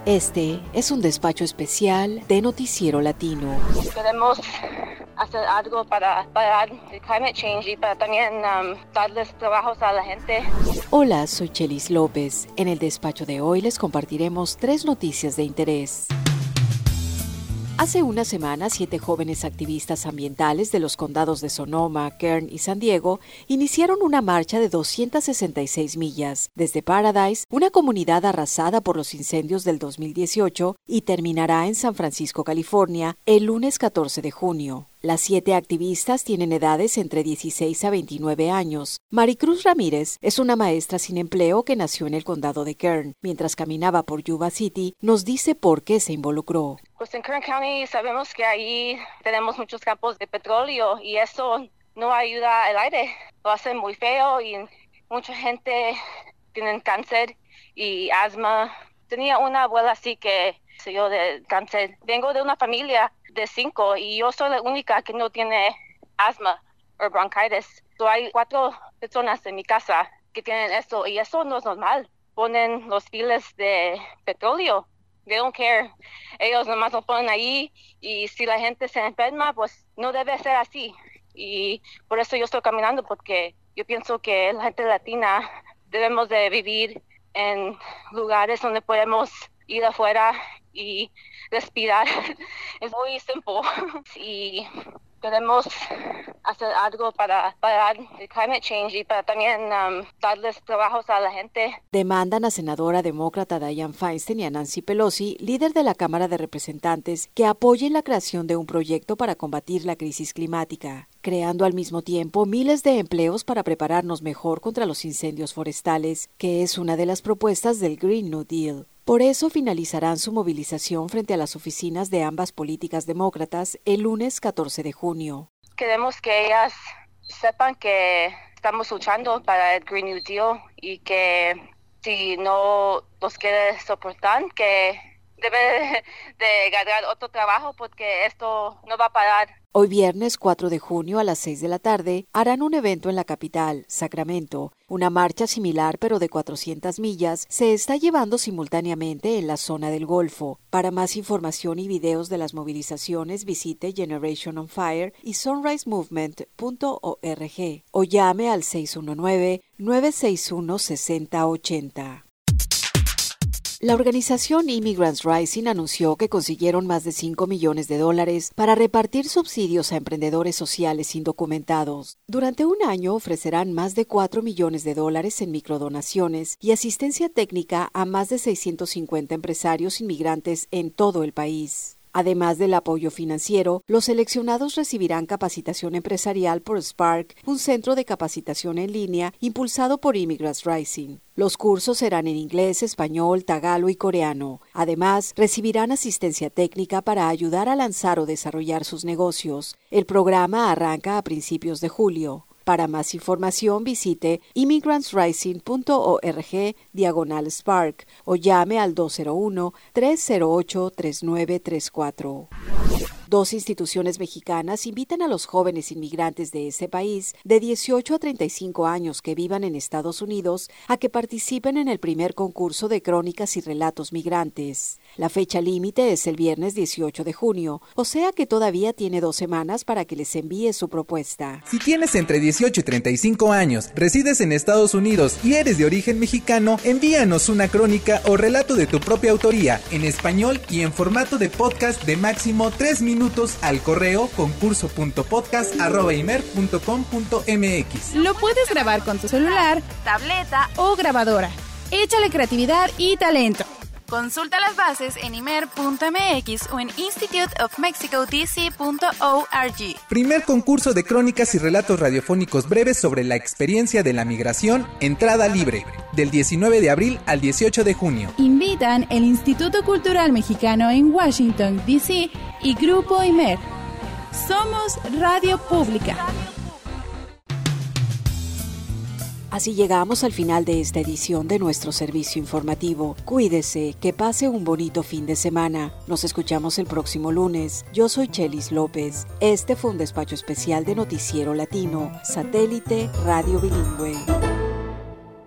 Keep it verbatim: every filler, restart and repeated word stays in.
Este es un despacho especial de Noticiero Latino. Queremos hacer algo para parar el climate change y para también um, darles trabajos a la gente. Hola, soy Chelis López. En el despacho de hoy les compartiremos tres noticias de interés. Hace una semana, siete jóvenes activistas ambientales de los condados de Sonoma, Kern y San Diego iniciaron una marcha de doscientas sesenta y seis millas desde Paradise, una comunidad arrasada por los incendios del dos mil dieciocho, y terminará en San Francisco, California, el lunes catorce de junio. Las siete activistas tienen edades entre dieciséis a veintinueve años. Maricruz Ramírez es una maestra sin empleo que nació en el condado de Kern. Mientras caminaba por Yuba City, nos dice por qué se involucró. Pues en Kern County sabemos que ahí tenemos muchos campos de petróleo y eso no ayuda al aire. Lo hace muy feo y mucha gente tiene cáncer y asma. Tenía una abuela así que se dio de cáncer. Vengo de una familia de cinco y yo soy la única que no tiene asma o bronquitis. So hay cuatro personas en mi casa que tienen eso y eso no es normal. Ponen los files de petróleo. They don't care. Ellos nomás lo ponen ahí y si la gente se enferma, pues no debe ser así. Y por eso yo estoy caminando, porque yo pienso que la gente latina debemos de vivir en lugares donde podemos ir afuera y respirar. Es muy simple. Y queremos hacer algo para parar el climate change y para también um, darles trabajos a la gente. Demandan a senadora demócrata Dianne Feinstein y a Nancy Pelosi, líder de la Cámara de Representantes, que apoyen la creación de un proyecto para combatir la crisis climática, creando al mismo tiempo miles de empleos para prepararnos mejor contra los incendios forestales, que es una de las propuestas del Green New Deal. Por eso finalizarán su movilización frente a las oficinas de ambas políticas demócratas el lunes catorce de junio. Queremos que ellas sepan que estamos luchando para el Green New Deal y que si no los quiere soportar, que debe de ganar otro trabajo porque esto no va a parar. Hoy viernes cuatro de junio a las seis de la tarde harán un evento en la capital, Sacramento. Una marcha similar pero de cuatrocientas millas se está llevando simultáneamente en la zona del Golfo. Para más información y videos de las movilizaciones visite Generation on Fire y sunrise movement punto org o llame al seis uno nueve, nueve seis uno, seis cero ocho cero. La organización Immigrants Rising anunció que consiguieron más de cinco millones de dólares para repartir subsidios a emprendedores sociales indocumentados. Durante un año ofrecerán más de cuatro millones de dólares en microdonaciones y asistencia técnica a más de seiscientos cincuenta empresarios inmigrantes en todo el país. Además del apoyo financiero, los seleccionados recibirán capacitación empresarial por Spark, un centro de capacitación en línea impulsado por Immigrants Rising. Los cursos serán en inglés, español, tagalo y coreano. Además, recibirán asistencia técnica para ayudar a lanzar o desarrollar sus negocios. El programa arranca a principios de julio. Para más información visite immigrantsrising punto org diagonal Spark o llame al dos cero uno, tres cero ocho, tres nueve tres cuatro. Dos instituciones mexicanas invitan a los jóvenes inmigrantes de ese país de dieciocho a treinta y cinco años que vivan en Estados Unidos a que participen en el primer concurso de crónicas y relatos migrantes. La fecha límite es el viernes dieciocho de junio, o sea que todavía tiene dos semanas para que les envíe su propuesta. Si tienes entre dieciocho y treinta y cinco años, resides en Estados Unidos y eres de origen mexicano, envíanos una crónica o relato de tu propia autoría, en español y en formato de podcast de máximo tres minutos al correo concurso punto podcast arroba imer punto com punto mx. Lo puedes grabar con tu celular, tableta o grabadora. Échale creatividad y talento. Consulta las bases en imer punto mx o en institute of mexico d c punto org. Primer concurso de crónicas y relatos radiofónicos breves sobre la experiencia de la migración, entrada libre, del diecinueve de abril al dieciocho de junio. Invitan el Instituto Cultural Mexicano en Washington, D C y Grupo Imer. Somos Radio Pública. Así llegamos al final de esta edición de nuestro servicio informativo. Cuídese, que pase un bonito fin de semana. Nos escuchamos el próximo lunes. Yo soy Chelis López. Este fue un despacho especial de Noticiero Latino, satélite Radio Bilingüe.